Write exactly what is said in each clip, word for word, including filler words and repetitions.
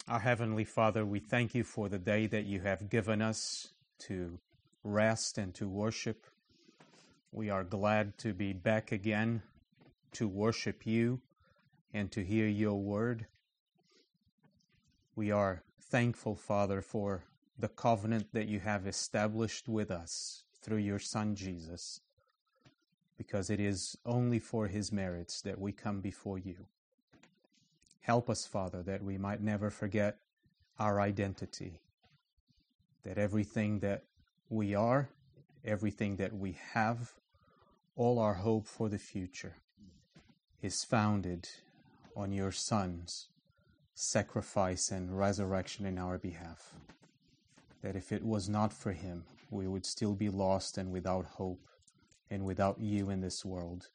Our Heavenly Father, we thank you for the day that you have given us to rest and to worship. We are glad to be back again to worship you and to hear your word. We are thankful, Father, for the covenant that you have established with us through your Son Jesus, because it is only for his merits that we come before you. Help us, Father, that we might never forget our identity, that everything that we are, everything that we have, all our hope for the future is founded on your Son's sacrifice and resurrection in our behalf. That if it was not for him, we would still be lost and without hope and without you in this world.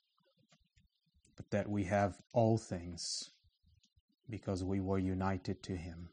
But that we have all things because we were united to him.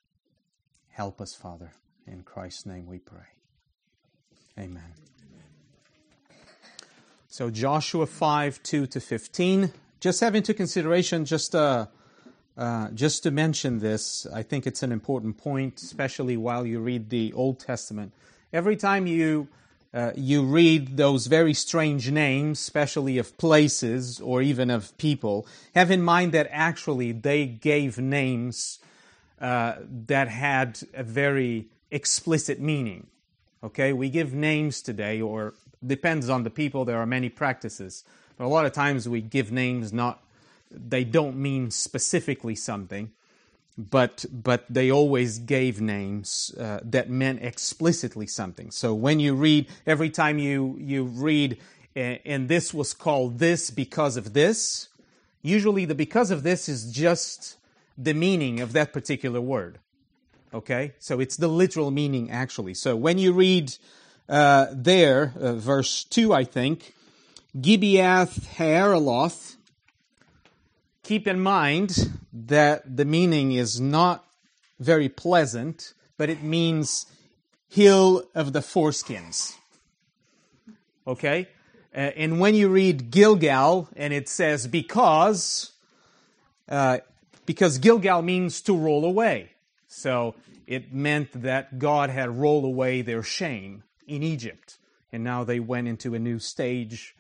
Help us, Father. In Christ's name we pray. Amen. Amen. So Joshua five, two to fifteen. Just have into consideration, just uh, uh, just to mention this, I think it's an important point, especially while you read the Old Testament. Every time you uh, you read those very strange names, especially of places or even of people, have in mind that actually they gave names uh, that had a very explicit meaning. Okay, we give names today, or depends on the people. There are many practices, but a lot of times we give names not they don't mean specifically something, but but they always gave names uh, that meant explicitly something. So when you read, every time you you read, and this was called this because of this, usually the because of this is just the meaning of that particular word. Okay, so it's the literal meaning actually. So when you read uh, there, uh, verse two, I think, Gibeath Haaraloth, keep in mind that the meaning is not very pleasant, but it means hill of the foreskins. Okay? Uh, and when you read Gilgal, and it says because, uh, because Gilgal means to roll away. So it meant that God had rolled away their shame in Egypt. And now they went into a new stage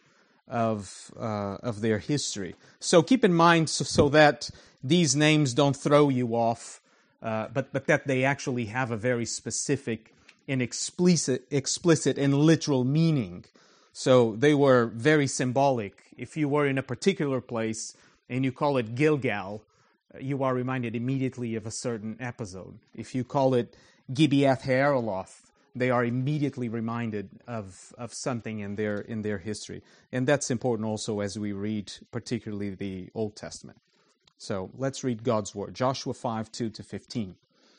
of uh, of their history. So keep in mind so, so that these names don't throw you off, uh, but, but that they actually have a very specific and explicit, explicit and literal meaning. So they were very symbolic. If you were in a particular place and you call it Gilgal, you are reminded immediately of a certain episode. If you call it Gibeath Haaraloth, they are immediately reminded of, of something in their in their history. And that's important also as we read particularly the Old Testament. So let's read God's word. Joshua five, two to fifteen.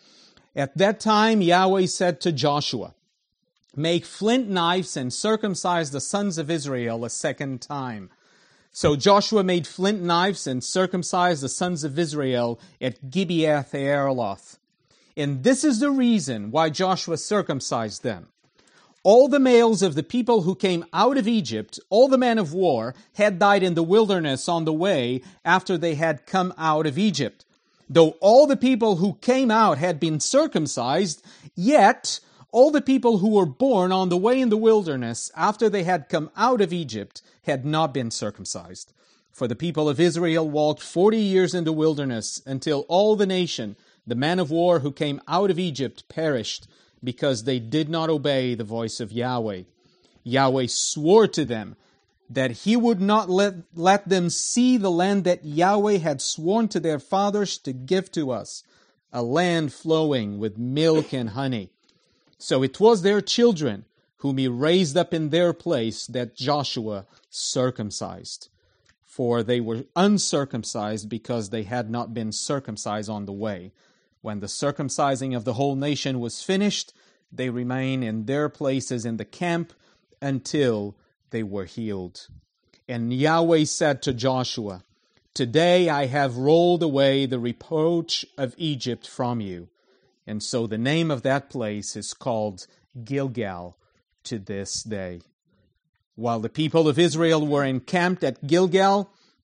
At that time Yahweh said to Joshua, "Make flint knives and circumcise the sons of Israel a second time." So Joshua made flint knives and circumcised the sons of Israel at Gibeath Haaraloth. And this is the reason why Joshua circumcised them. All the males of the people who came out of Egypt, all the men of war, had died in the wilderness on the way after they had come out of Egypt. Though all the people who came out had been circumcised, yet all the people who were born on the way in the wilderness after they had come out of Egypt had not been circumcised. For the people of Israel walked forty years in the wilderness until all the nation, the men of war who came out of Egypt, perished because they did not obey the voice of Yahweh. Yahweh swore to them that he would not let, let them see the land that Yahweh had sworn to their fathers to give to us, a land flowing with milk and honey. So it was their children whom he raised up in their place that Joshua circumcised. For they were uncircumcised because they had not been circumcised on the way. When the circumcising of the whole nation was finished, they remained in their places in the camp until they were healed. And Yahweh said to Joshua, "Today I have rolled away the reproach of Egypt from you." And so the name of that place is called Gilgal to this day. While the people of Israel were encamped at Gilgal,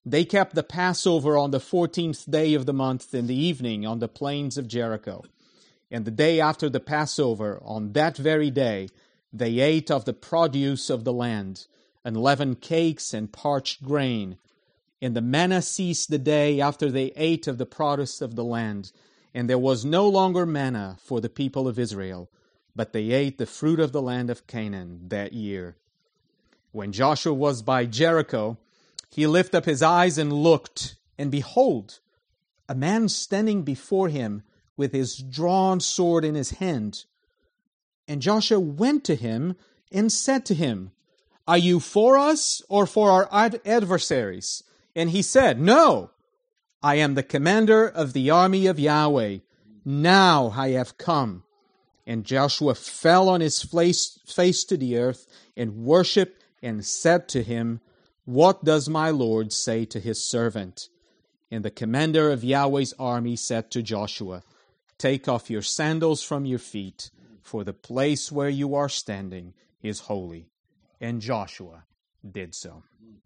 They kept the Passover on the fourteenth day of the month in the evening on the plains of Jericho. And the day after the Passover, on that very day, they ate of the produce of the land, unleavened cakes and parched grain. And the manna ceased the day after they ate of the produce of the land. And there was no longer manna for the people of Israel, but they ate the fruit of the land of Canaan that year. When Joshua was by Jericho, he lifted up his eyes and looked, and behold, a man standing before him with his drawn sword in his hand. And Joshua went to him and said to him, "Are you for us or for our ad- adversaries?" And he said, "No, I am the commander of the army of Yahweh. Now I have come." And Joshua fell on his face, face to the earth and worshipped and said to him, "What does my Lord say to his servant?" And the commander of Yahweh's army said to Joshua, "Take off your sandals from your feet, for the place where you are standing is holy." And Joshua did so.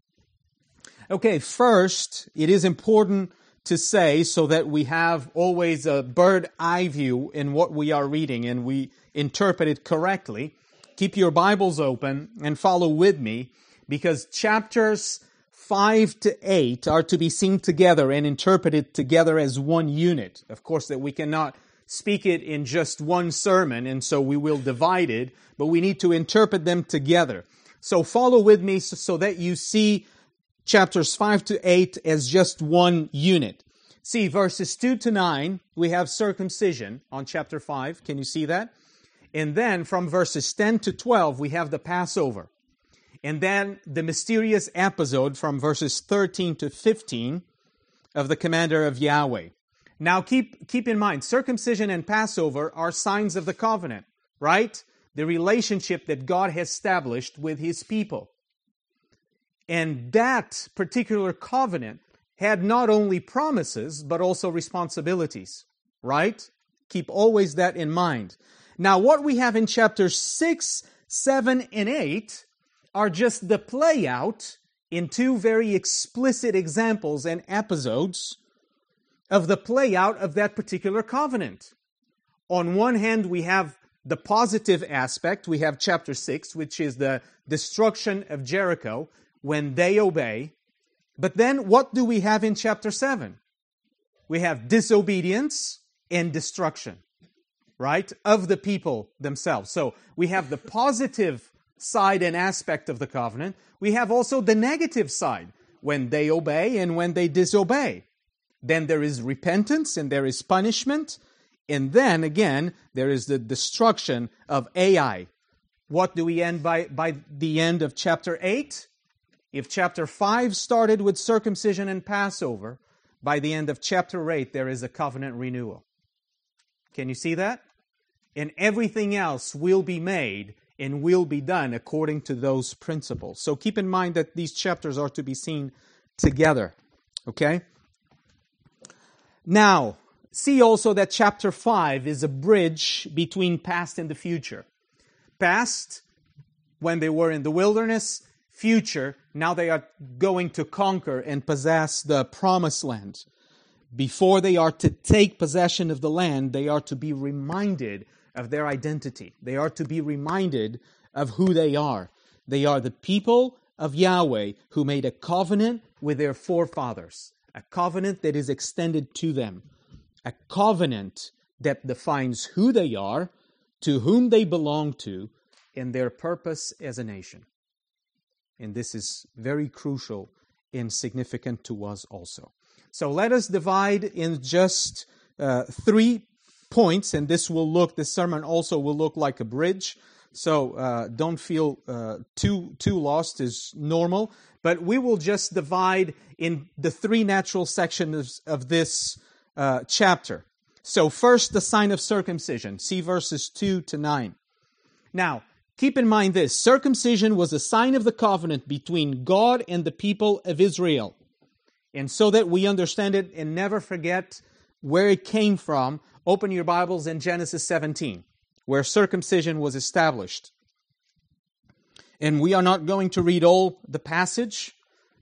Okay, first, it is important to say, so that we have always a bird eye view in what we are reading and we interpret it correctly. Keep your Bibles open and follow with me, because chapters five to eight are to be seen together and interpreted together as one unit. Of course, that we cannot speak it in just one sermon, and so we will divide it, but we need to interpret them together. So follow with me so that you see chapters five to eight as just one unit. See, verses two to nine, we have circumcision on chapter five. Can you see that? And then from verses ten to twelve, we have the Passover. And then the mysterious episode from verses thirteen to fifteen of the commander of Yahweh. Now keep, keep in mind, circumcision and Passover are signs of the covenant, right? The relationship that God has established with His people. And that particular covenant had not only promises, but also responsibilities, right? Keep always that in mind. Now, what we have in chapters six, seven, and eight are just the play out in two very explicit examples and episodes of the play out of that particular covenant. On one hand, we have the positive aspect. We have chapter six, which is the destruction of Jericho when they obey. But then what do we have in chapter seven? We have disobedience and destruction, right, of the people themselves. So we have the positive side and aspect of the covenant. We have also the negative side, when they obey and when they disobey. Then there is repentance and there is punishment. And then again, there is the destruction of Ai. What do we end by, by the end of chapter eight? If chapter five started with circumcision and Passover, by the end of chapter eight, there is a covenant renewal. Can you see that? And everything else will be made and will be done according to those principles. So keep in mind that these chapters are to be seen together. Okay? Now, see also that chapter five is a bridge between past and the future. Past, when they were in the wilderness. Future, now they are going to conquer and possess the promised land. Before they are to take possession of the land, they are to be reminded of their identity. They are to be reminded of who they are. They are the people of Yahweh who made a covenant with their forefathers. A covenant that is extended to them. A covenant that defines who they are, to whom they belong to, and their purpose as a nation. And this is very crucial and significant to us also. So let us divide in just uh, three points, and this will look, this sermon also will look like a bridge. So uh, don't feel uh, too too lost, is normal. But we will just divide in the three natural sections of this uh, chapter. So first, the sign of circumcision. See verses two to nine. Now, keep in mind this. Circumcision was a sign of the covenant between God and the people of Israel. And so that we understand it and never forget where it came from, open your Bibles in Genesis seventeen, where circumcision was established. And we are not going to read all the passage,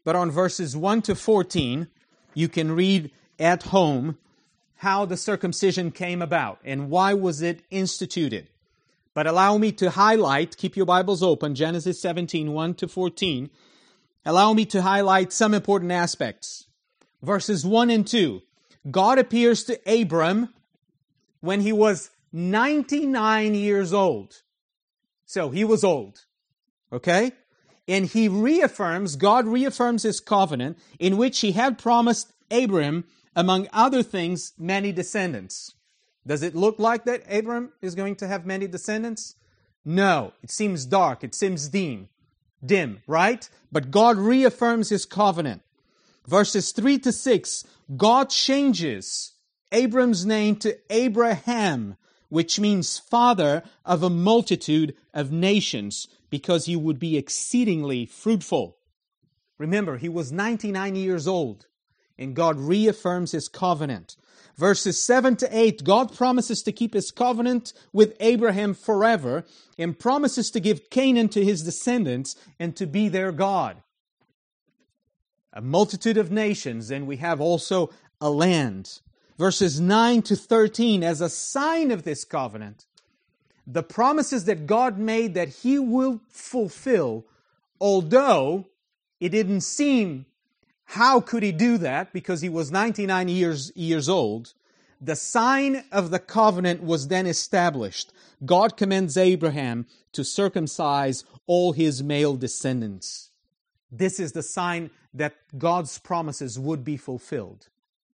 but on verses one to fourteen, you can read at home how the circumcision came about and why was it instituted. But allow me to highlight, keep your Bibles open, Genesis seventeen, one to fourteen. Allow me to highlight some important aspects. Verses one and two. God appears to Abram when he was ninety-nine years old. So he was old. Okay? And he reaffirms, God reaffirms his covenant in which he had promised Abram, among other things, many descendants. Does it look like that Abram is going to have many descendants? No. It seems dark. It seems dim. Dim, right? But God reaffirms his covenant. Verses three to six, God changes Abram's name to Abraham, which means father of a multitude of nations, because he would be exceedingly fruitful. Remember, he was ninety-nine years old, and God reaffirms his covenant. Verses seven to eight, God promises to keep his covenant with Abraham forever and promises to give Canaan to his descendants and to be their God. A multitude of nations, and we have also a land. Verses nine to thirteen, as a sign of this covenant, the promises that God made that he will fulfill, although it didn't seem how could he do that? Because he was ninety-nine years, years old. The sign of the covenant was then established. God commands Abraham to circumcise all his male descendants. This is the sign that God's promises would be fulfilled.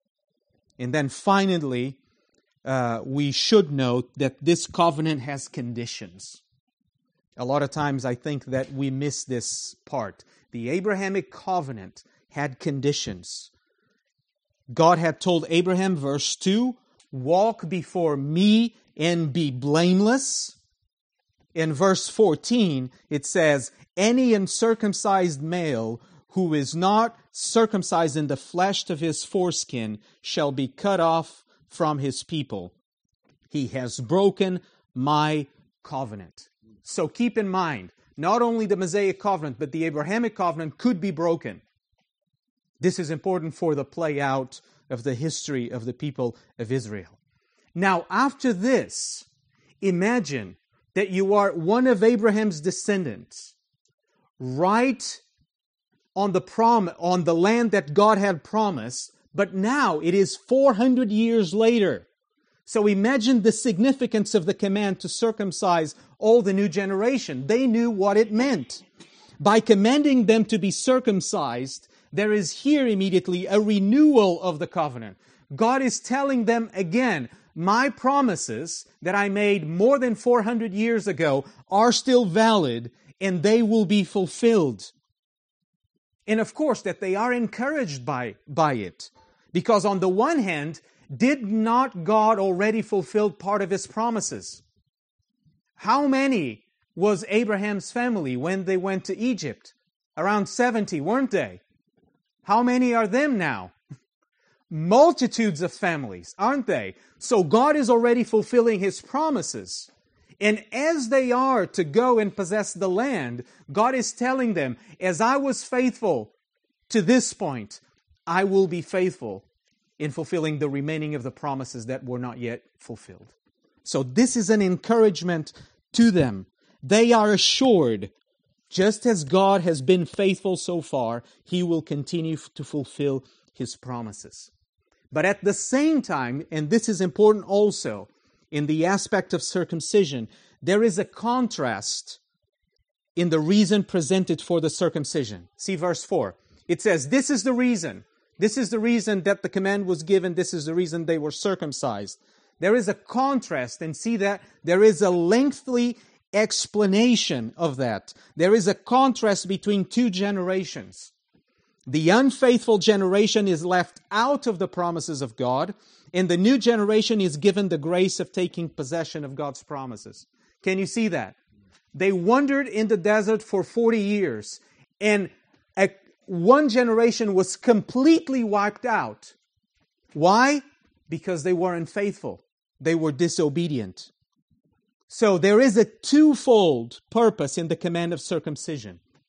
And then finally, uh, we should note that this covenant has conditions. A lot of times I think that we miss this part. The Abrahamic covenant had conditions. God had told Abraham, verse two, walk before me and be blameless. In verse fourteen, it says, any uncircumcised male who is not circumcised in the flesh of his foreskin shall be cut off from his people. He has broken my covenant. So keep in mind, not only the Mosaic covenant, but the Abrahamic covenant could be broken. This is important for the play out of the history of the people of Israel. Now, after this, imagine that you are one of Abraham's descendants, right on the prom on the land that God had promised, but now it is four hundred years later. So imagine the significance of the command to circumcise all the new generation. They knew what it meant. By commanding them to be circumcised, there is here immediately a renewal of the covenant. God is telling them again, my promises that I made more than four hundred years ago are still valid and they will be fulfilled. And of course that they are encouraged by, by it. Because on the one hand, did not God already fulfill part of His promises? How many was Abraham's family when they went to Egypt? Around seventy, weren't they? How many are them now? Multitudes of families, aren't they? So God is already fulfilling His promises. And as they are to go and possess the land, God is telling them, as I was faithful to this point, I will be faithful in fulfilling the remaining of the promises that were not yet fulfilled. So this is an encouragement to them. They are assured, just as God has been faithful so far, He will continue to fulfill His promises. But at the same time, and this is important also, in the aspect of circumcision, there is a contrast in the reason presented for the circumcision. See verse four. It says, this is the reason. This is the reason that the command was given. This is the reason they were circumcised. There is a contrast, and see that there is a lengthy explanation of that. There is a contrast between two generations. The unfaithful generation is left out of the promises of God, and the new generation is given the grace of taking possession of God's promises. Can you see that? They wandered in the desert for forty years, and a, one generation was completely wiped out. Why? Because they were unfaithful. They were disobedient. So there is a twofold purpose in the command of circumcision.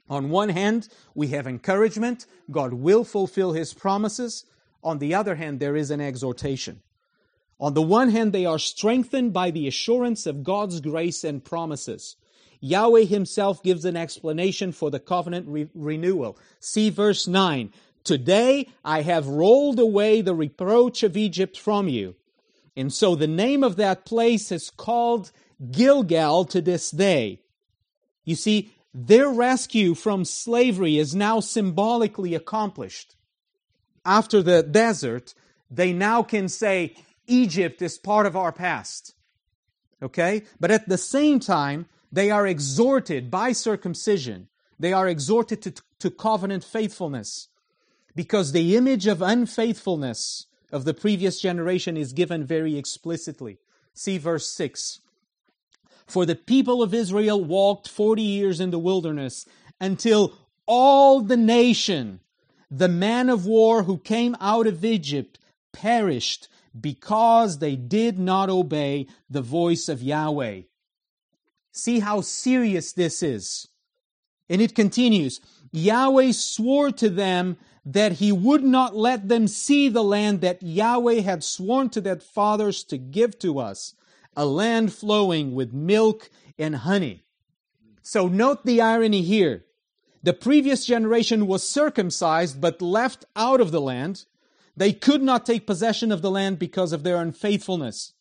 On one hand, we have encouragement. God will fulfill His promises. On the other hand, there is an exhortation. On the one hand, they are strengthened by the assurance of God's grace and promises. Yahweh Himself gives an explanation for the covenant re- renewal. See verse nine. Today I have rolled away the reproach of Egypt from you. And so the name of that place is called Gilgal to this day. You see, their rescue from slavery is now symbolically accomplished. After the desert, they now can say, Egypt is part of our past. Okay? But at the same time, they are exhorted by circumcision. They are exhorted to, to covenant faithfulness. Because the image of unfaithfulness of the previous generation is given very explicitly. See verse six. For the people of Israel walked forty years in the wilderness until all the nation, the man of war who came out of Egypt, perished because they did not obey the voice of Yahweh. See how serious this is. And it continues, Yahweh swore to them that He would not let them see the land that Yahweh had sworn to their fathers to give to us, a land flowing with milk and honey. So note the irony here. The previous generation was circumcised but left out of the land. They could not take possession of the land because of their unfaithfulness.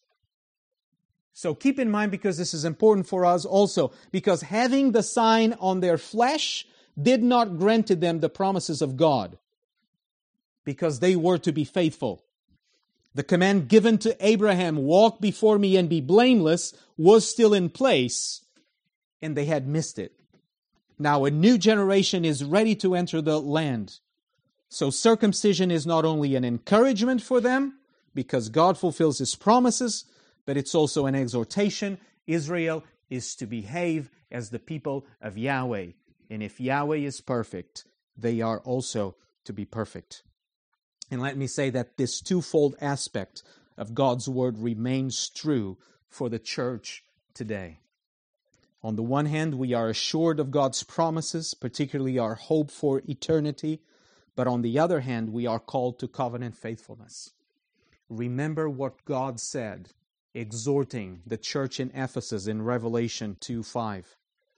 So keep in mind, because this is important for us also, because having the sign on their flesh did not grant to them the promises of God, because they were to be faithful. The command given to Abraham, walk before me and be blameless, was still in place, and they had missed it. Now a new generation is ready to enter the land. So circumcision is not only an encouragement for them, because God fulfills His promises, but it's also an exhortation. Israel is to behave as the people of Yahweh. And if Yahweh is perfect, they are also to be perfect. And let me say that this twofold aspect of God's Word remains true for the church today. On the one hand, we are assured of God's promises, particularly our hope for eternity. But on the other hand, we are called to covenant faithfulness. Remember what God said, exhorting the church in Ephesus in Revelation two five.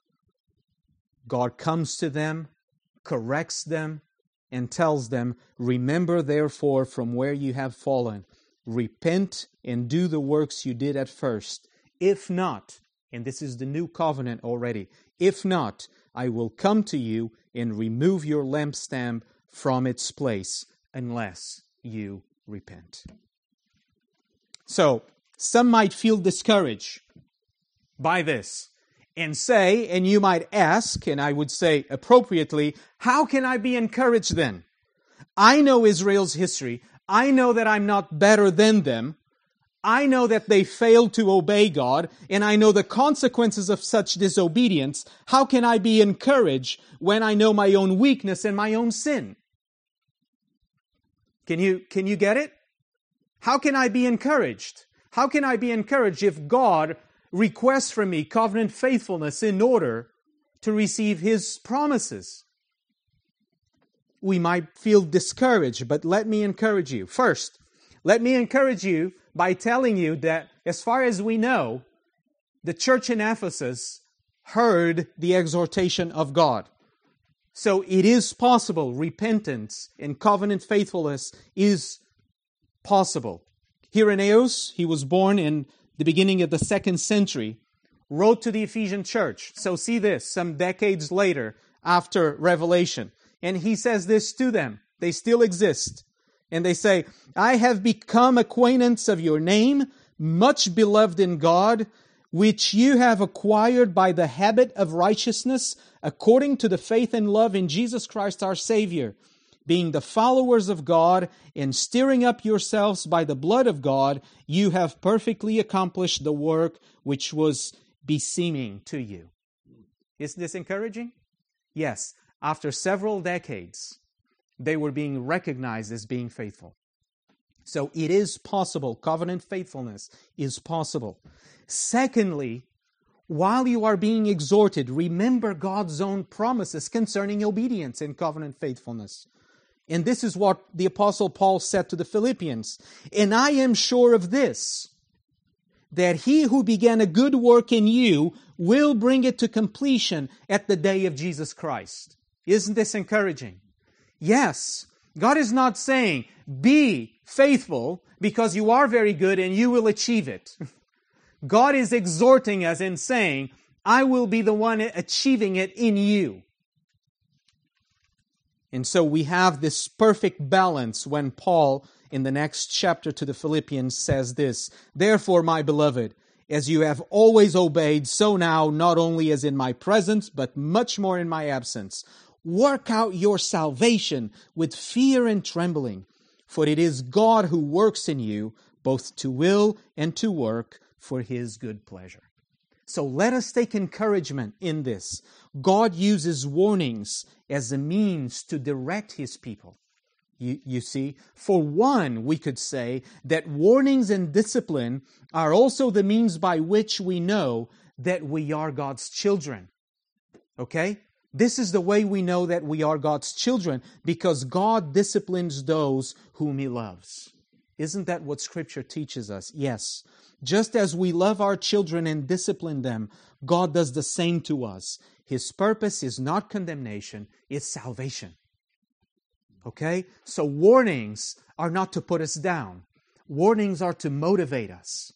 God comes to them, corrects them, and tells them, remember therefore from where you have fallen, repent and do the works you did at first. If not, and this is the new covenant already, if not, I will come to you and remove your lampstand from its place unless you repent. So, some might feel discouraged by this and say, and you might ask, and I would say appropriately, how can I be encouraged then? I know Israel's history. I know that I'm not better than them. I know that they failed to obey God, and I know the consequences of such disobedience. How can I be encouraged when I know my own weakness and my own sin? Can you, can you get it? How can I be encouraged? How can I be encouraged if God requests from me covenant faithfulness in order to receive His promises? We might feel discouraged, but let me encourage you. First, let me encourage you by telling you that as far as we know, the church in Ephesus heard the exhortation of God. So it is possible. Repentance and covenant faithfulness is possible. Irenaeus, he was born in the beginning of the second century, wrote to the Ephesian church. So see this, some decades later after Revelation. And he says this to them. They still exist. And they say, I have become acquaintance of your name, much beloved in God, which you have acquired by the habit of righteousness, according to the faith and love in Jesus Christ our Savior, being the followers of God and stirring up yourselves by the blood of God, you have perfectly accomplished the work which was beseeming to you. Isn't this encouraging? Yes. After several decades, they were being recognized as being faithful. So it is possible. Covenant faithfulness is possible. Secondly, while you are being exhorted, remember God's own promises concerning obedience and covenant faithfulness. And this is what the Apostle Paul said to the Philippians. And I am sure of this, that he who began a good work in you will bring it to completion at the day of Jesus Christ. Isn't this encouraging? Yes, God is not saying, be faithful because you are very good and you will achieve it. God is exhorting us and saying, I will be the one achieving it in you. And so we have this perfect balance when Paul, in the next chapter to the Philippians, says this, Therefore, my beloved, as you have always obeyed, so now, not only as in my presence, but much more in my absence, work out your salvation with fear and trembling, for it is God who works in you, both to will and to work for His good pleasure. So let us take encouragement in this. God uses warnings as a means to direct His people. You, you see, for one, we could say that warnings and discipline are also the means by which we know that we are God's children. Okay? This is the way we know that we are God's children, because God disciplines those whom He loves. Isn't that what Scripture teaches us? Yes. Just as we love our children and discipline them, God does the same to us. His purpose is not condemnation, it's salvation. Okay? So warnings are not to put us down. Warnings are to motivate us.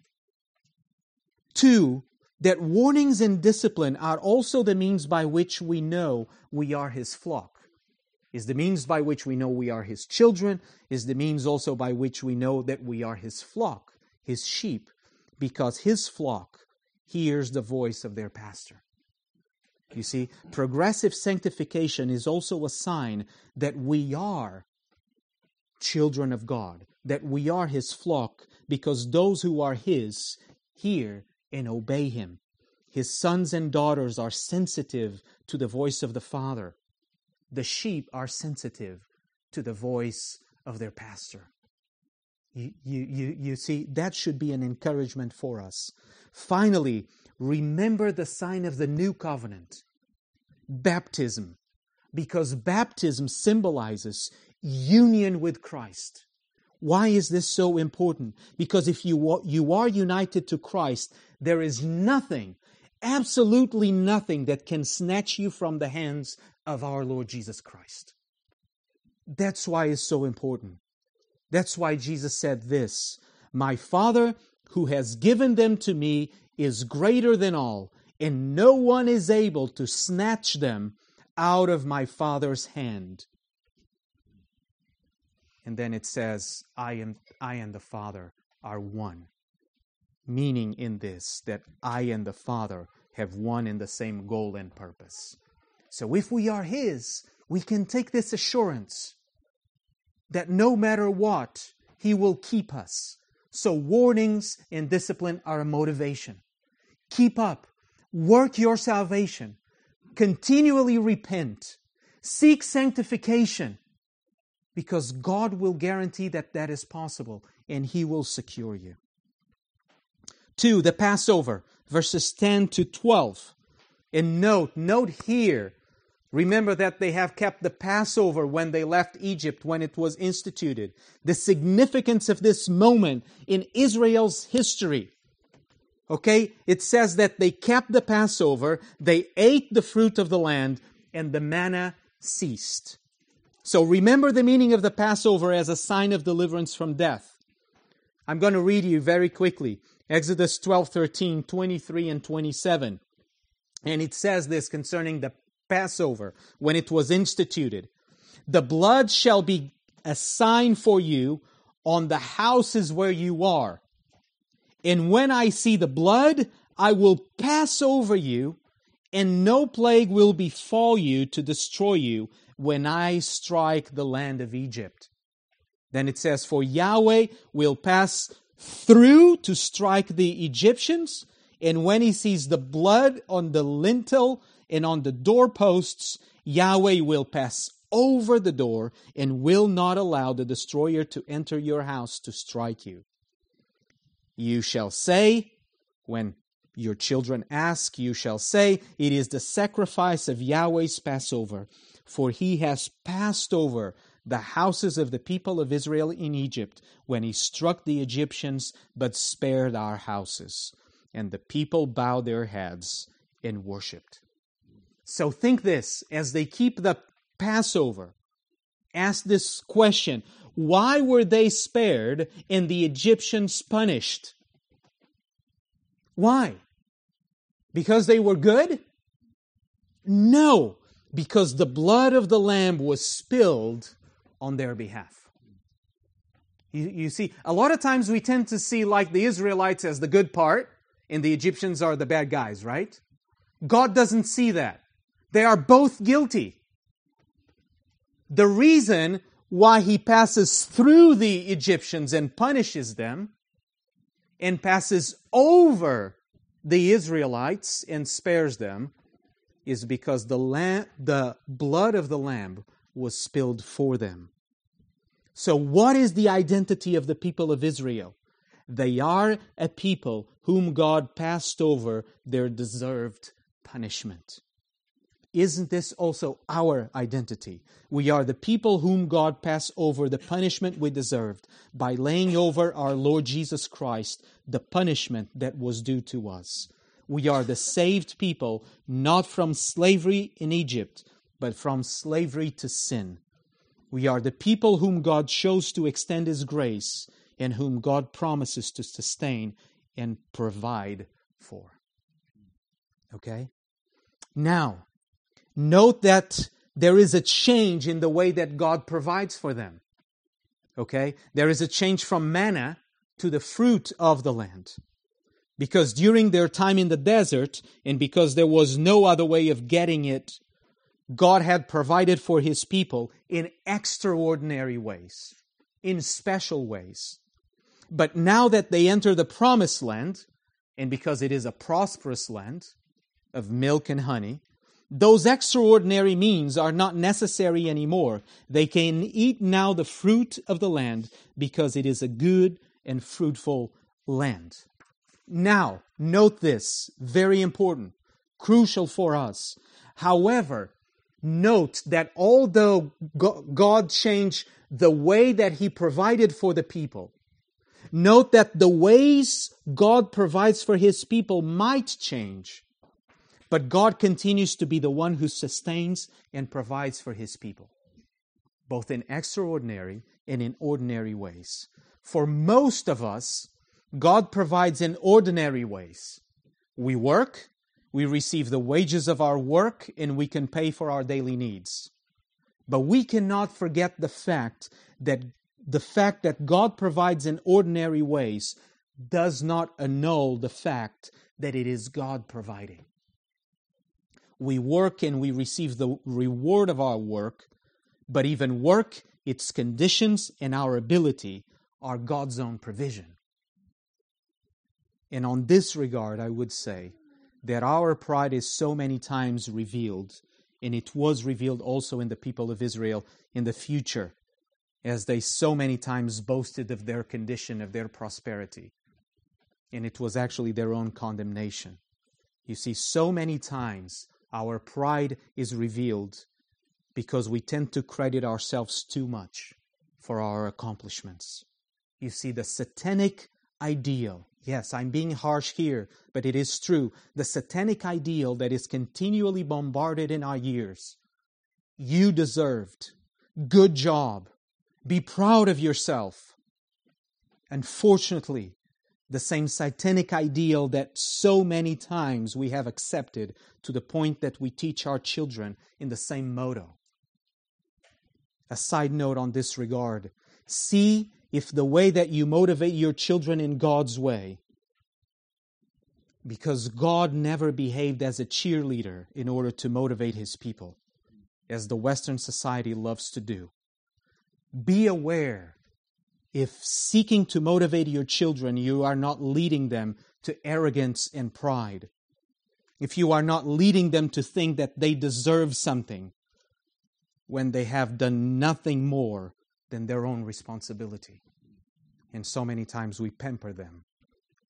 Two, that warnings and discipline are also the means by which we know we are His flock. Is the means by which we know we are His children, is the means also by which we know that we are His flock, His sheep, because His flock hears the voice of their pastor. You see, progressive sanctification is also a sign that we are children of God, that we are His flock, because those who are His hear and obey Him. His sons and daughters are sensitive to the voice of the Father. The sheep are sensitive to the voice of their pastor. You, you, you, you see, that should be an encouragement for us. Finally, remember the sign of the new covenant, baptism, because baptism symbolizes union with Christ. Why is this so important? Because if you, you are united to Christ, there is nothing, absolutely nothing that can snatch you from the hands of our Lord Jesus Christ. That's why it's so important. That's why Jesus said this, My Father who has given them to me is greater than all, and no one is able to snatch them out of my Father's hand. And then it says, I am I and the Father are one. Meaning in this, that I and the Father have one in the same goal and purpose. So if we are His, we can take this assurance that no matter what, He will keep us. So warnings and discipline are a motivation. Keep up. Work your salvation. Continually repent. Seek sanctification. Because God will guarantee that that is possible, and He will secure you. Two, the Passover, verses ten to twelve. And note, note here, remember that they have kept the Passover when they left Egypt, when it was instituted. The significance of this moment in Israel's history. Okay, it says that they kept the Passover, they ate the fruit of the land, and the manna ceased. So remember the meaning of the Passover as a sign of deliverance from death. I'm going to read you very quickly. Exodus twelve, thirteen, twenty-three, and twenty-seven. And it says this concerning the Passover when it was instituted. The blood shall be a sign for you on the houses where you are. And when I see the blood, I will pass over you, and no plague will befall you to destroy you when I strike the land of Egypt. Then it says, for Yahweh will pass through to strike the Egyptians, and when He sees the blood on the lintel and on the doorposts, Yahweh will pass over the door and will not allow the destroyer to enter your house to strike you. You shall say, when your children ask, you shall say, it is the sacrifice of Yahweh's Passover, for he has passed over the houses of the people of Israel in Egypt when he struck the Egyptians, but spared our houses. And the people bowed their heads and worshipped. So think this, as they keep the Passover, ask this question, why were they spared and the Egyptians punished? Why? Because they were good? No, because the blood of the Lamb was spilled on their behalf. You, you see, a lot of times we tend to see like the Israelites as the good part and the Egyptians are the bad guys, right? God doesn't see that. They are both guilty. The reason why He passes through the Egyptians and punishes them and passes over the Israelites and spares them is because the lamb, the blood of the Lamb was spilled for them. So what is the identity of the people of Israel? They are a people whom God passed over their deserved punishment. Isn't this also our identity? We are the people whom God passed over the punishment we deserved by laying over our Lord Jesus Christ the punishment that was due to us. We are the saved people, not from slavery in Egypt, but from slavery to sin. We are the people whom God chose to extend His grace and whom God promises to sustain and provide for. Okay? Now, note that there is a change in the way that God provides for them. Okay? There is a change from manna to the fruit of the land. Because during their time in the desert, and because there was no other way of getting it, God had provided for His people in extraordinary ways, in special ways. But now that they enter the promised land, and because it is a prosperous land of milk and honey, those extraordinary means are not necessary anymore. They can eat now the fruit of the land because it is a good and fruitful land. Now, note this, very important, crucial for us. However, note that although God changed the way that He provided for the people, note that the ways God provides for His people might change, but God continues to be the one who sustains and provides for His people, both in extraordinary and in ordinary ways. For most of us, God provides in ordinary ways. We work, we receive the wages of our work, and we can pay for our daily needs. But we cannot forget the fact that the fact that God provides in ordinary ways does not annul the fact that it is God providing. We work and we receive the reward of our work, but even work, its conditions, and our ability are God's own provision. And on this regard, I would say that our pride is so many times revealed, and it was revealed also in the people of Israel in the future, as they so many times boasted of their condition, of their prosperity. And it was actually their own condemnation. You see, so many times our pride is revealed because we tend to credit ourselves too much for our accomplishments. You see, the satanic ideal, yes, I'm being harsh here, but it is true, the satanic ideal that is continually bombarded in our ears. You deserved. Good job. Be proud of yourself. Unfortunately, the same satanic ideal that so many times we have accepted to the point that we teach our children in the same motto. A side note on this regard. See if the way that you motivate your children in God's way, because God never behaved as a cheerleader in order to motivate His people, as the Western society loves to do. Be aware if seeking to motivate your children, you are not leading them to arrogance and pride. If you are not leading them to think that they deserve something when they have done nothing more than their own responsibility. And so many times we pamper them.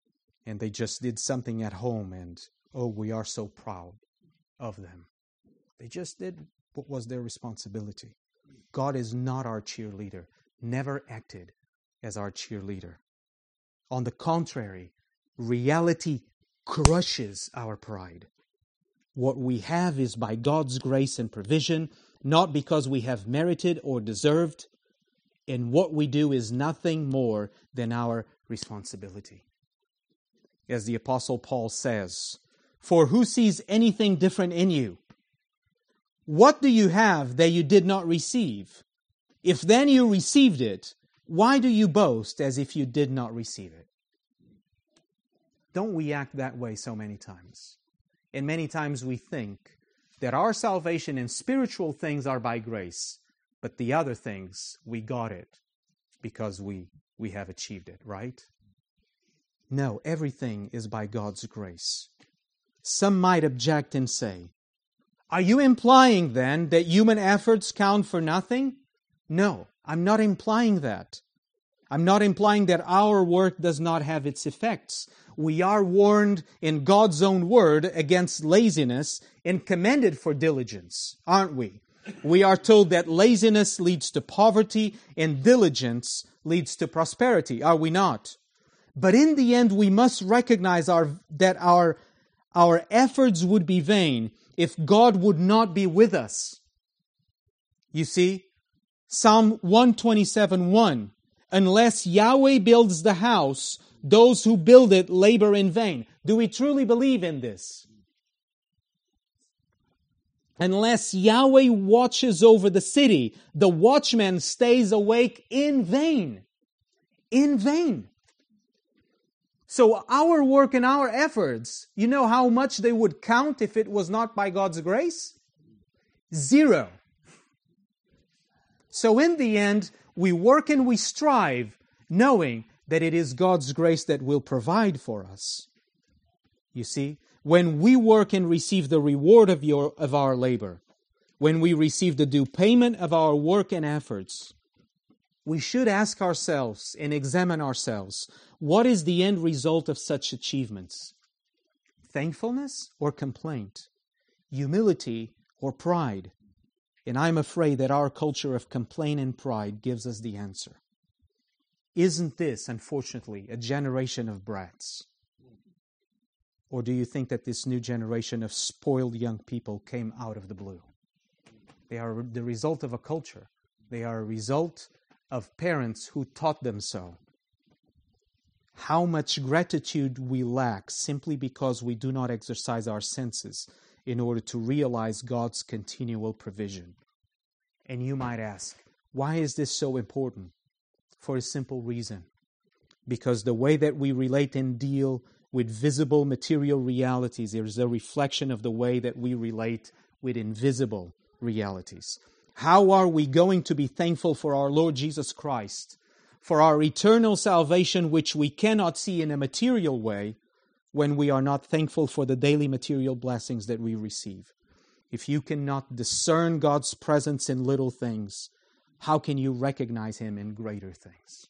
and they just did something at home and, oh, we are so proud of them. They just did what was their responsibility. God is not our cheerleader, never acted as our cheerleader. On the contrary, reality crushes our pride. What we have is by God's grace and provision, not because we have merited or deserved, and what we do is nothing more than our responsibility. As the Apostle Paul says, "For who sees anything different in you? What do you have that you did not receive? If then you received it, why do you boast as if you did not receive it?" Don't we act that way so many times? And many times we think that our salvation and spiritual things are by grace, but the other things, we got it because we, we have achieved it, right? No, everything is by God's grace. Some might object and say, "Are you implying then that human efforts count for nothing?" No, I'm not implying that. I'm not implying that our work does not have its effects. We are warned in God's own word against laziness and commended for diligence, aren't we? We are told that laziness leads to poverty and diligence leads to prosperity, are we not? But in the end, we must recognize our, that our, our efforts would be vain if God would not be with us. You see, Psalm one twenty-seven one, "Unless Yahweh builds the house, those who build it labor in vain." Do we truly believe in this? Unless Yahweh watches over the city, the watchman stays awake in vain. In vain. So our work and our efforts, you know how much they would count if it was not by God's grace? Zero. So in the end, we work and we strive, knowing that it is God's grace that will provide for us. You see, when we work and receive the reward of your of our labor, when we receive the due payment of our work and efforts, we should ask ourselves and examine ourselves, what is the end result of such achievements? Thankfulness or complaint? Humility or pride? And I'm afraid that our culture of complaint and pride gives us the answer. Isn't this, unfortunately, a generation of brats? Or do you think that this new generation of spoiled young people came out of the blue? They are the result of a culture. They are a result of parents who taught them so. How much gratitude we lack simply because we do not exercise our senses in order to realize God's continual provision. And you might ask, why is this so important? For a simple reason. Because the way that we relate and deal with visible material realities is a reflection of the way that we relate with invisible realities. How are we going to be thankful for our Lord Jesus Christ, for our eternal salvation which we cannot see in a material way, when we are not thankful for the daily material blessings that we receive? If you cannot discern God's presence in little things, how can you recognize Him in greater things?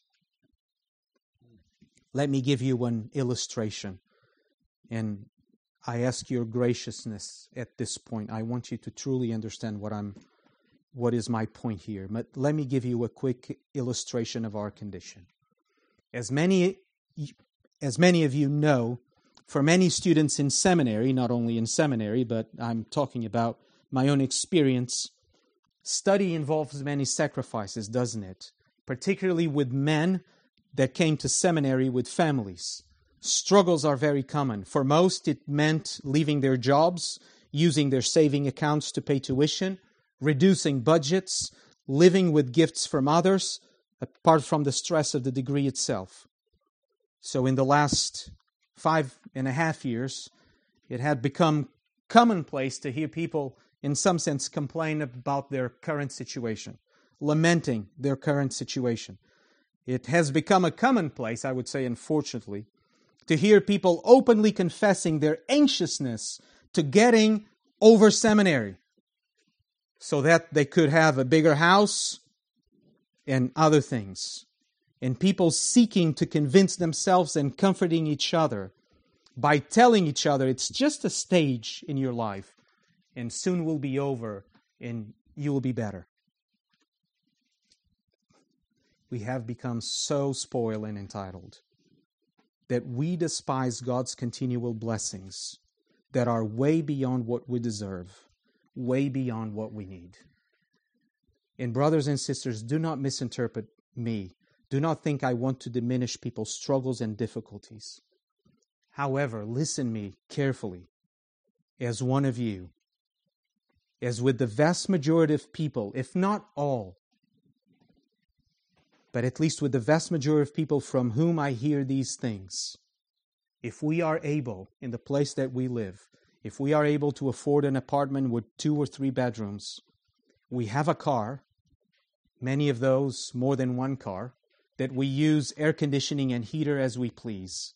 Let me give you one illustration. And I ask your graciousness at this point. I want you to truly understand what I'm, what is my point here. But let me give you a quick illustration of our condition. As many, as many of you know, for many students in seminary, not only in seminary, but I'm talking about my own experience, study involves many sacrifices, doesn't it? Particularly with men that came to seminary with families. Struggles are very common. For most, it meant leaving their jobs, using their saving accounts to pay tuition, reducing budgets, living with gifts from others, apart from the stress of the degree itself. So in the last five and a half years, it had become commonplace to hear people, in some sense, complain about their current situation, lamenting their current situation. It has become a commonplace, I would say, unfortunately, to hear people openly confessing their anxiousness to getting over seminary so that they could have a bigger house and other things. And people seeking to convince themselves and comforting each other by telling each other it's just a stage in your life and soon will be over and you will be better. We have become so spoiled and entitled that we despise God's continual blessings that are way beyond what we deserve, way beyond what we need. And brothers and sisters, do not misinterpret me. Do not think I want to diminish people's struggles and difficulties. However, listen me carefully as one of you, as with the vast majority of people, if not all, but at least with the vast majority of people from whom I hear these things, if we are able, in the place that we live, if we are able to afford an apartment with two or three bedrooms, we have a car, many of those more than one car, that we use air conditioning and heater as we please.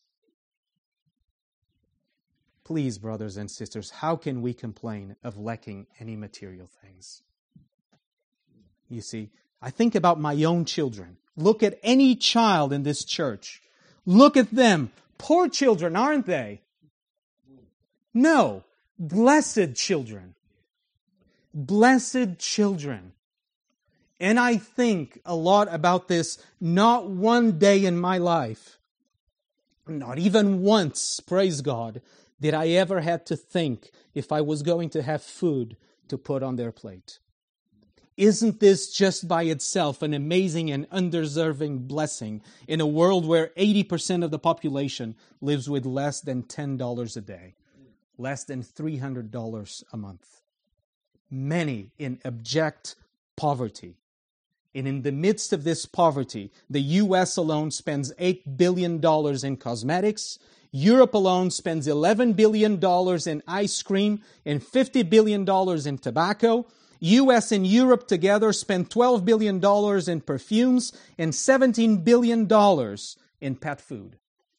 Please, brothers and sisters, how can we complain of lacking any material things? You see, I think about my own children. Look at any child in this church. Look at them. Poor children, aren't they? No, blessed children. Blessed children. And I think a lot about this, not one day in my life, not even once, praise God, did I ever had to think if I was going to have food to put on their plate. Isn't this just by itself an amazing and undeserving blessing in a world where eighty percent of the population lives with less than ten dollars a day, less than three hundred dollars a month? Many in abject poverty. And in the midst of this poverty, the U S alone spends eight billion dollars in cosmetics. Europe alone spends eleven billion dollars in ice cream and fifty billion dollars in tobacco. U S and Europe together spend twelve billion dollars in perfumes and seventeen billion dollars in pet food.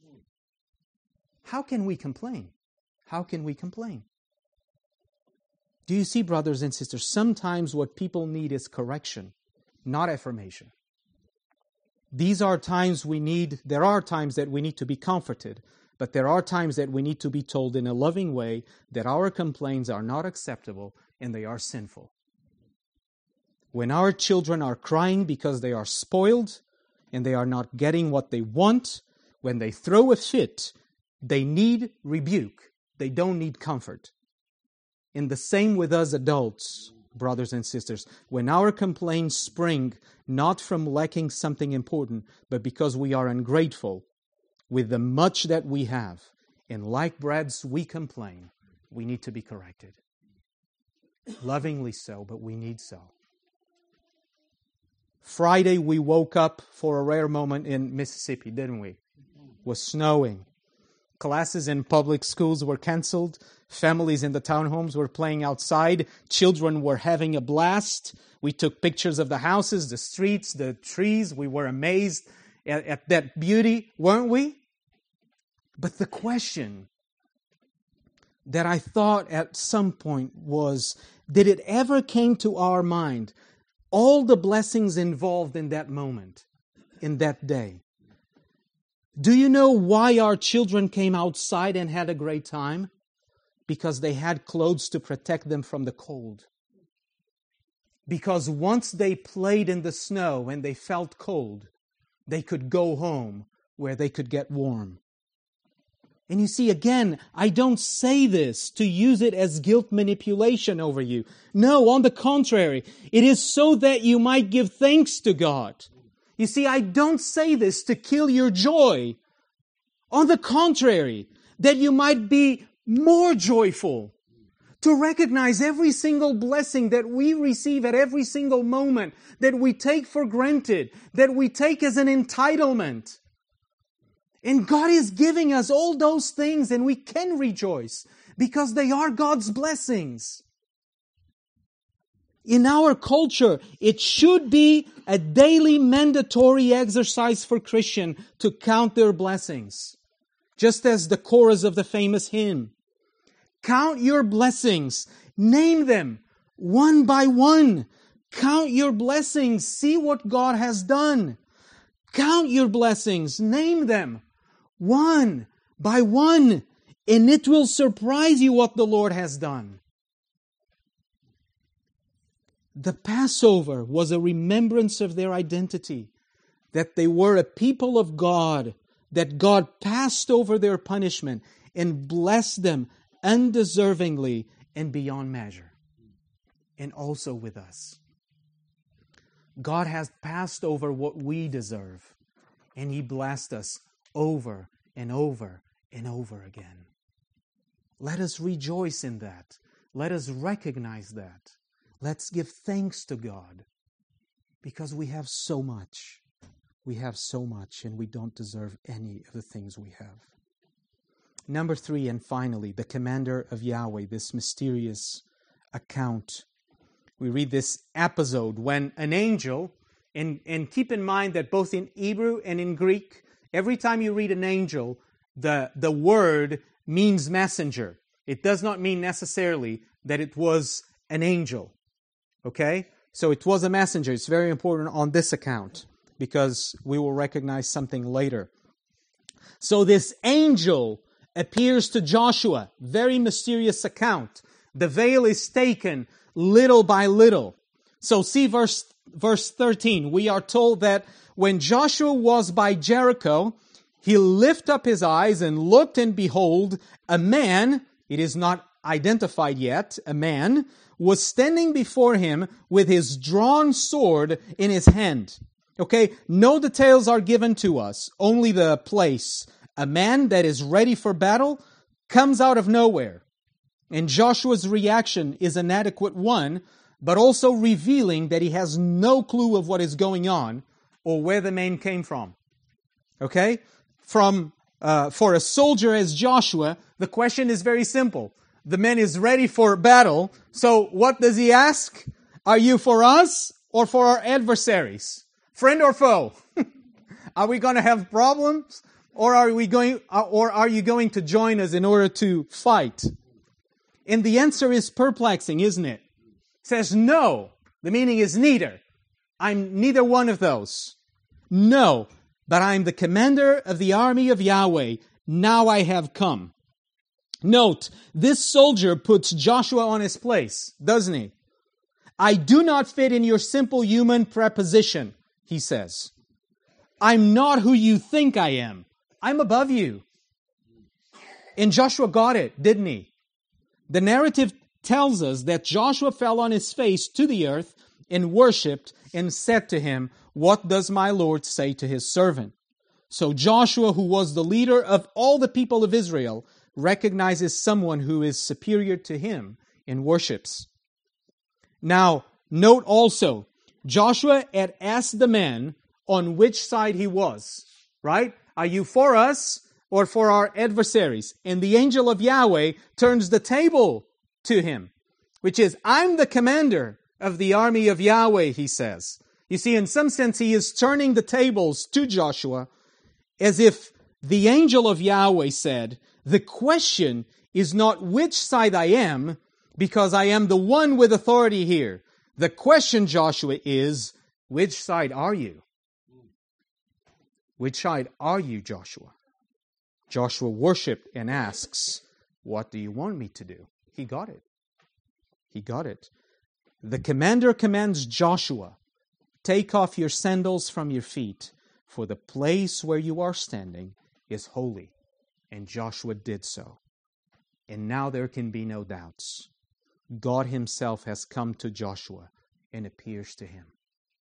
How can we complain? How can we complain? Do you see, brothers and sisters, sometimes what people need is correction, not affirmation. These are times we need, there are times that we need to be comforted, but there are times that we need to be told in a loving way that our complaints are not acceptable and they are sinful. When our children are crying because they are spoiled and they are not getting what they want, when they throw a fit, they need rebuke. They don't need comfort. And the same with us adults, brothers and sisters. When our complaints spring not from lacking something important, but because we are ungrateful with the much that we have, and like breads we complain, we need to be corrected. Lovingly so, but we need so. Friday we woke up for a rare moment in Mississippi, didn't we? It was snowing. Classes in public schools were canceled. Families in the townhomes were playing outside. Children were having a blast. We took pictures of the houses, the streets, the trees. We were amazed at, at that beauty, weren't we? But the question that I thought at some point was, did it ever came to our mind all the blessings involved in that moment, in that day? Do you know why our children came outside and had a great time? Because they had clothes to protect them from the cold. Because once they played in the snow and they felt cold, they could go home where they could get warm. And you see, again, I don't say this to use it as guilt manipulation over you. No, on the contrary, it is so that you might give thanks to God. You see, I don't say this to kill your joy. On the contrary, that you might be more joyful, to recognize every single blessing that we receive at every single moment, that we take for granted, that we take as an entitlement. And God is giving us all those things, and we can rejoice because they are God's blessings. In our culture, it should be a daily mandatory exercise for Christians to count their blessings. Just as the chorus of the famous hymn. Count your blessings. Name them one by one. Count your blessings. See what God has done. Count your blessings. Name them one by one. And it will surprise you what the Lord has done. The Passover was a remembrance of their identity, that they were a people of God, that God passed over their punishment and blessed them undeservingly and beyond measure. And also with us. God has passed over what we deserve, and He blessed us over and over and over again. Let us rejoice in that. Let us recognize that. Let's give thanks to God, because we have so much. We have so much, and we don't deserve any of the things we have. Number three, and finally, the commander of Yahweh, this mysterious account. We read this episode when an angel, and, and keep in mind that both in Hebrew and in Greek, every time you read an angel, the, the word means messenger. It does not mean necessarily that it was an angel. Okay? So it was a messenger. It's very important on this account, because we will recognize something later. So this angel appears to Joshua. Very mysterious account. The veil is taken little by little. So see verse, verse thirteen. We are told that when Joshua was by Jericho, he lifted up his eyes and looked, and behold, a man, it is not identified yet, a man, was standing before him with his drawn sword in his hand. Okay, no details are given to us, only the place. A man that is ready for battle comes out of nowhere. And Joshua's reaction is an adequate one, but also revealing that he has no clue of what is going on or where the man came from. Okay? From uh, for a soldier as Joshua, the question is very simple. The man is ready for battle, so what does he ask? Are you for us or for our adversaries? Friend or foe? Are we going to have problems, or are we going, or are you going to join us in order to fight? And the answer is perplexing, isn't it? It says no. The meaning is neither. I'm neither one of those. No, but I'm the commander of the army of Yahweh. Now I have come. Note, this soldier puts Joshua on his place, doesn't he? I do not fit in your simple human preposition, he says. I'm not who you think I am. I'm above you. And Joshua got it, didn't he? The narrative tells us that Joshua fell on his face to the earth and worshipped and said to him, what does my Lord say to his servant? So Joshua, who was the leader of all the people of Israel, recognizes someone who is superior to him and worships. Now, note also, Joshua had asked the man on which side he was, right? Are you for us or for our adversaries? And the angel of Yahweh turns the table to him, which is, I'm the commander of the army of Yahweh, he says. You see, in some sense, he is turning the tables to Joshua as if the angel of Yahweh said, the question is not which side I am, because I am the one with authority here. The question, Joshua, is, which side are you? Which side are you, Joshua? Joshua worshipped and asks, what do you want me to do? He got it. He got it. The commander commands Joshua, take off your sandals from your feet, for the place where you are standing is holy. And Joshua did so. And now there can be no doubts. God Himself has come to Joshua and appears to him.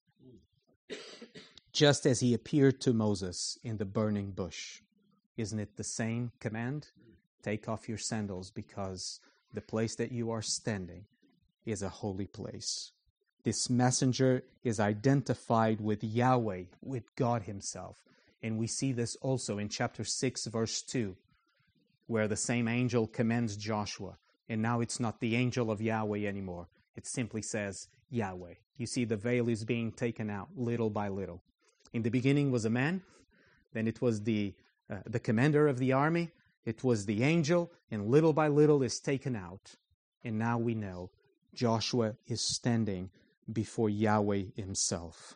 Just as He appeared to Moses in the burning bush. Isn't it the same command? Take off your sandals, because the place that you are standing is a holy place. This messenger is identified with Yahweh, with God Himself. And we see this also in chapter six, verse two, where the same angel commands Joshua. And now it's not the angel of Yahweh anymore. It simply says Yahweh. You see, the veil is being taken out little by little. In the beginning was a man, then it was the uh, the commander of the army, it was the angel, and little by little is taken out. And now we know Joshua is standing before Yahweh Himself.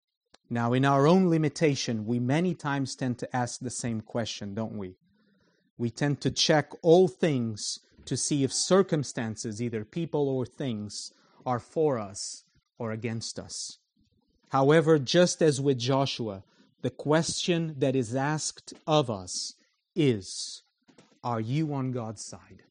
Now, in our own limitation, we many times tend to ask the same question, don't we? We tend to check all things to see if circumstances, either people or things, are for us or against us. However, just as with Joshua, the question that is asked of us is, are you on God's side?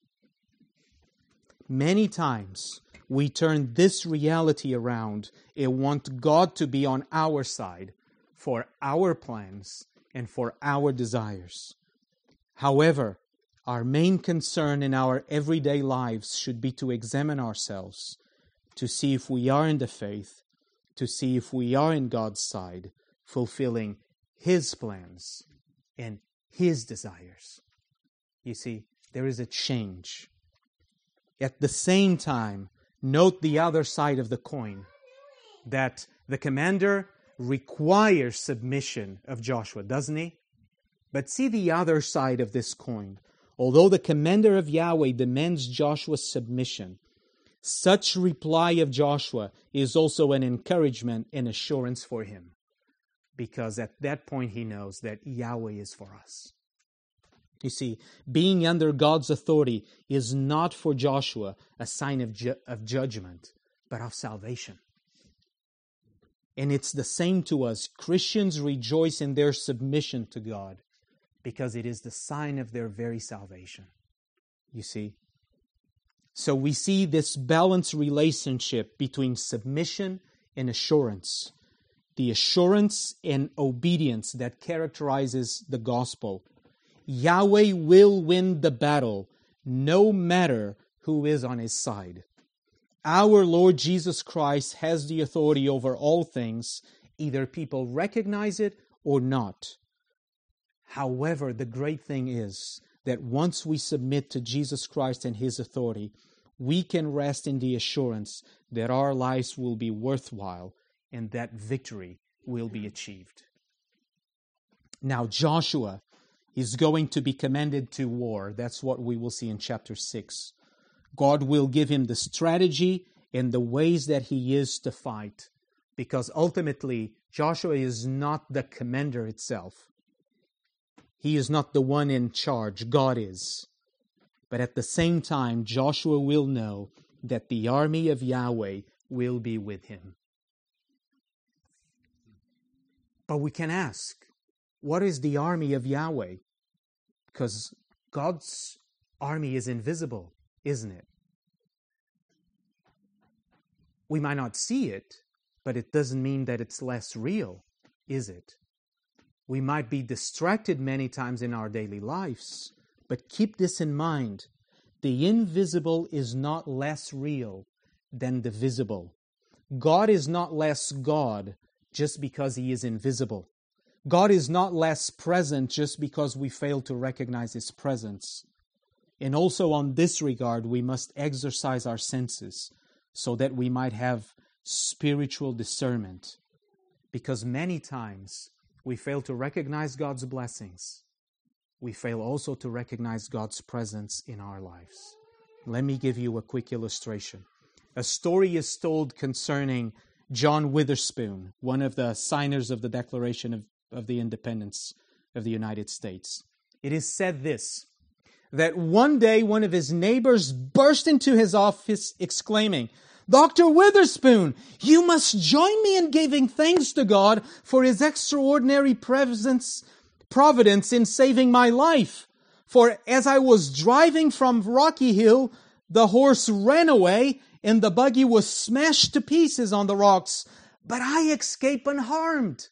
Many times we turn this reality around and want God to be on our side for our plans and for our desires. However, our main concern in our everyday lives should be to examine ourselves, to see if we are in the faith, to see if we are in God's side, fulfilling His plans and His desires. You see, there is a change. At the same time, note the other side of the coin, that the commander requires submission of Joshua, doesn't he? But see the other side of this coin. Although the commander of Yahweh demands Joshua's submission, such reply of Joshua is also an encouragement and assurance for him. Because at that point he knows that Yahweh is for us. You see, being under God's authority is not for Joshua a sign of, ju- of judgment, but of salvation. And it's the same to us. Christians rejoice in their submission to God because it is the sign of their very salvation. You see? So we see this balanced relationship between submission and assurance. The assurance and obedience that characterizes the gospel. Yahweh will win the battle no matter who is on His side. Our Lord Jesus Christ has the authority over all things. Either people recognize it or not. However, the great thing is that once we submit to Jesus Christ and His authority, we can rest in the assurance that our lives will be worthwhile and that victory will be achieved. Now, Joshua is going to be commended to war. That's what we will see in chapter six. God will give him the strategy and the ways that he is to fight, because ultimately Joshua is not the commander itself. He is not the one in charge. God is. But at the same time, Joshua will know that the army of Yahweh will be with him. But we can ask, what is the army of Yahweh? Because God's army is invisible, isn't it? We might not see it, but it doesn't mean that it's less real, is it? We might be distracted many times in our daily lives, but keep this in mind. The invisible is not less real than the visible. God is not less God just because He is invisible. God is not less present just because we fail to recognize His presence. And also on this regard, we must exercise our senses so that we might have spiritual discernment. Because many times we fail to recognize God's blessings. We fail also to recognize God's presence in our lives. Let me give you a quick illustration. A story is told concerning John Witherspoon, one of the signers of the Declaration of, of the Independence of the United States. It is said this, that one day one of his neighbors burst into his office exclaiming, "Doctor Witherspoon, you must join me in giving thanks to God for His extraordinary presence, providence in saving my life. For as I was driving from Rocky Hill, the horse ran away and the buggy was smashed to pieces on the rocks, but I escaped unharmed."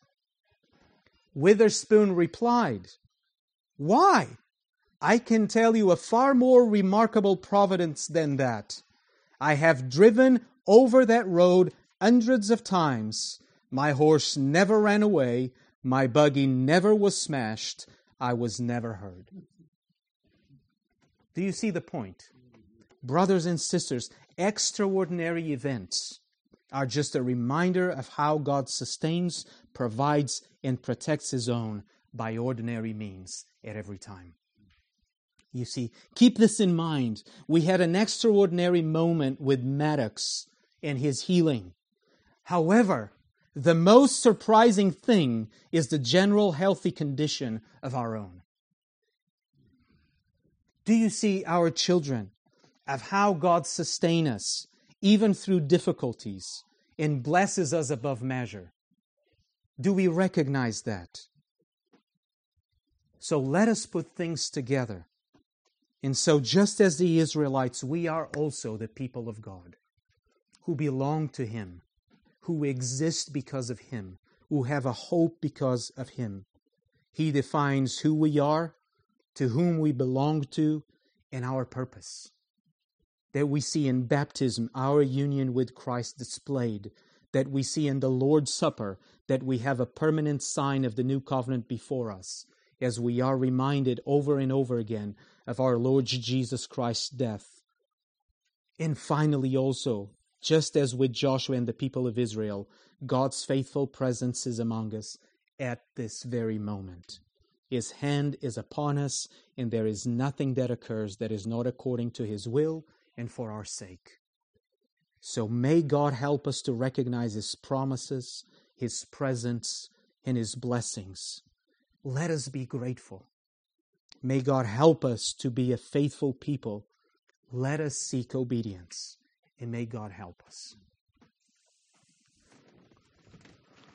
Witherspoon replied, "Why? I can tell you a far more remarkable providence than that. I have driven over that road hundreds of times. My horse never ran away. My buggy never was smashed. I was never hurt." Do you see the point? Brothers and sisters, extraordinary events are just a reminder of how God sustains, provides, and protects His own by ordinary means at every time. You see, keep this in mind. We had an extraordinary moment with Maddox and his healing. However, the most surprising thing is the general healthy condition of our own. Do you see our children of how God sustains us, even through difficulties, and blesses us above measure? Do we recognize that? So let us put things together. And so just as the Israelites, we are also the people of God, who belong to Him, who exist because of Him, who have a hope because of Him. He defines who we are, to whom we belong to, and our purpose. That we see in baptism our union with Christ displayed, that we see in the Lord's Supper, that we have a permanent sign of the new covenant before us, as we are reminded over and over again of our Lord Jesus Christ's death. And finally also, just as with Joshua and the people of Israel, God's faithful presence is among us at this very moment. His hand is upon us, and there is nothing that occurs that is not according to His will and for our sake. So may God help us to recognize His promises, His presence, and His blessings. Let us be grateful. May God help us to be a faithful people. Let us seek obedience, and may God help us.